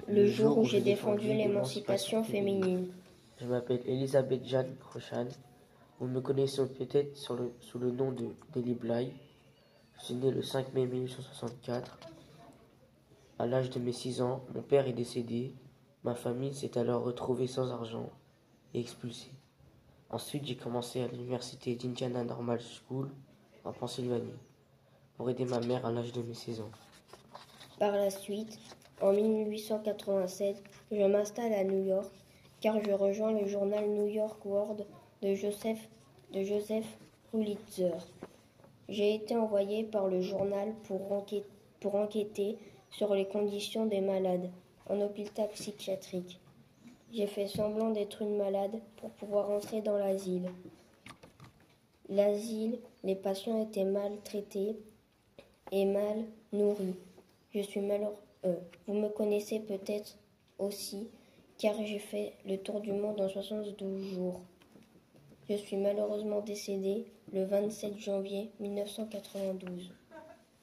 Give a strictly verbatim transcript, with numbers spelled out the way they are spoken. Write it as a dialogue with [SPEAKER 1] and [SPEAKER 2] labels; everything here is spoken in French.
[SPEAKER 1] le jour où j'ai défendu l'émancipation féminine.
[SPEAKER 2] Je m'appelle Elisabeth Jeanne Crochan. Vous me connaissez peut-être sous le, sous le nom de Deli Bly. Je suis né le cinq mai mille huit cent soixante-quatre. À l'âge de mes six ans, mon père est décédé. Ma famille s'est alors retrouvée sans argent et expulsée. Ensuite, j'ai commencé à l'université d'Indiana Normal School en Pennsylvanie pour aider ma mère à l'âge de mes seize ans.
[SPEAKER 1] Par la suite, en mille huit cent quatre-vingt-sept, je m'installe à New York car je rejoins le journal New York World de Joseph, de Joseph Pulitzer. J'ai été envoyé par le journal pour enquêter, pour enquêter sur les conditions des malades en hôpital psychiatrique. J'ai fait semblant d'être une malade pour pouvoir entrer dans l'asile. L'asile, les patients étaient maltraités et mal nourris. Je suis malheureux. Vous me connaissez peut-être aussi, car j'ai fait le tour du monde en soixante-douze jours. Je suis malheureusement décédé le vingt-sept janvier mille neuf cent quatre-vingt-douze.